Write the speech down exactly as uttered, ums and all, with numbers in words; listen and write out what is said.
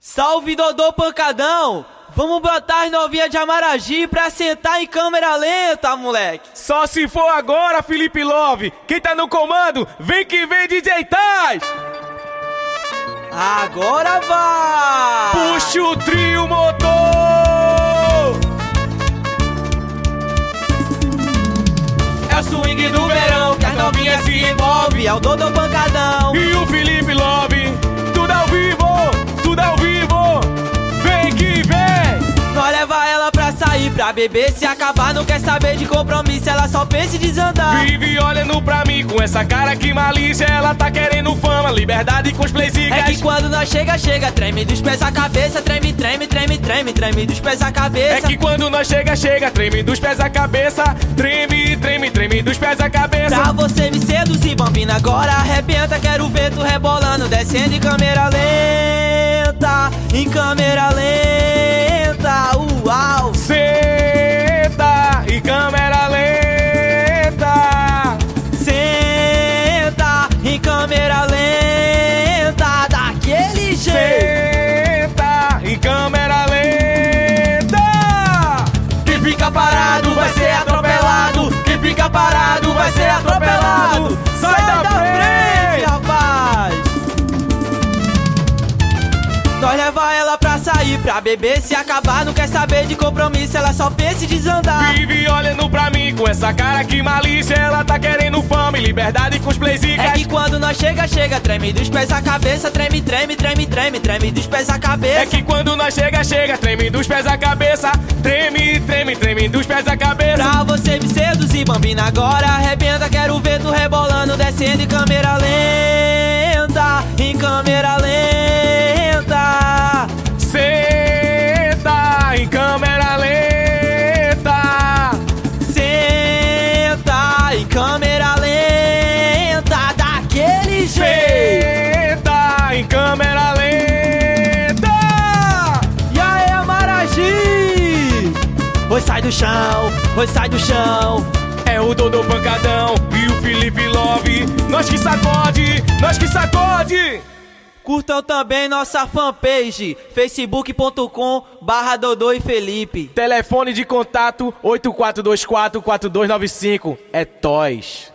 Salve Dodô Pancadão! Vamos botar as novinhas de Amaragi pra sentar em câmera lenta, moleque! Só se for agora, Felipe Love! Quem tá no comando, vem que vem, D J Taz! Agora vai! Puxa o trio motor! É o swing do verão que as novinhas se envolvem. É o Dodô Pancadão e o Felipe Love. Tudo ao vivo, tudo ao vivo. Vem que vem! Nós leva ela pra sair, pra beber, se acabar não quer saber de compromisso, ela só pensa em desandar. Vive olhando pra mim com essa cara que malícia, ela tá querendo fama, liberdade com os playzigas. É que quando nós chega, chega, treme dos pés à cabeça, treme, treme, treme, treme, treme dos pés à cabeça. É que quando nós chega, chega, treme dos pés à cabeça, treme, treme, treme dos pés à cabeça. Pra você me seduzir, bambina, agora arrebenta, quero ver tu rebolando, descendo em câmera lenta, em câmera lenta, uau. Senta em câmera lenta, senta em câmera lenta, daquele jeito. Senta em câmera lenta. Quem fica parado vai ser atropelado, quem fica parado vai ser atropelado. Sai, Sai da, da frente, frente, rapaz. Nós leva ela pra sair, pra beber, se acabar não quer saber de compromisso, ela só pensa em desandar. Vive olhando pra mim com essa cara que malícia, ela tá querendo fama e liberdade com os playzigas. É que quando nós chega, chega, treme dos pés à cabeça, treme, treme, treme, treme, treme dos pés à cabeça. É que quando nós chega, chega, treme dos pés à cabeça, treme, treme, treme dos pés à cabeça. Pra você me seduzir, bambina, agora arrebenta, quero ver tu rebolando, descendo em câmera lenta, em câmera lenta. Senta em câmera lenta, senta em câmera lenta, daquele jeito. Senta em câmera lenta. E aí, Amaragi? Oi, sai do chão, oi, sai do chão. É o Dodô Pancadão e o Felipe Love. Nós que sacode, nós que sacode. Curtam também nossa fanpage, facebook ponto com barra Dodô e Felipe. Telefone de contato oito quatro dois quatro, quatro dois nove cinco. É Toys.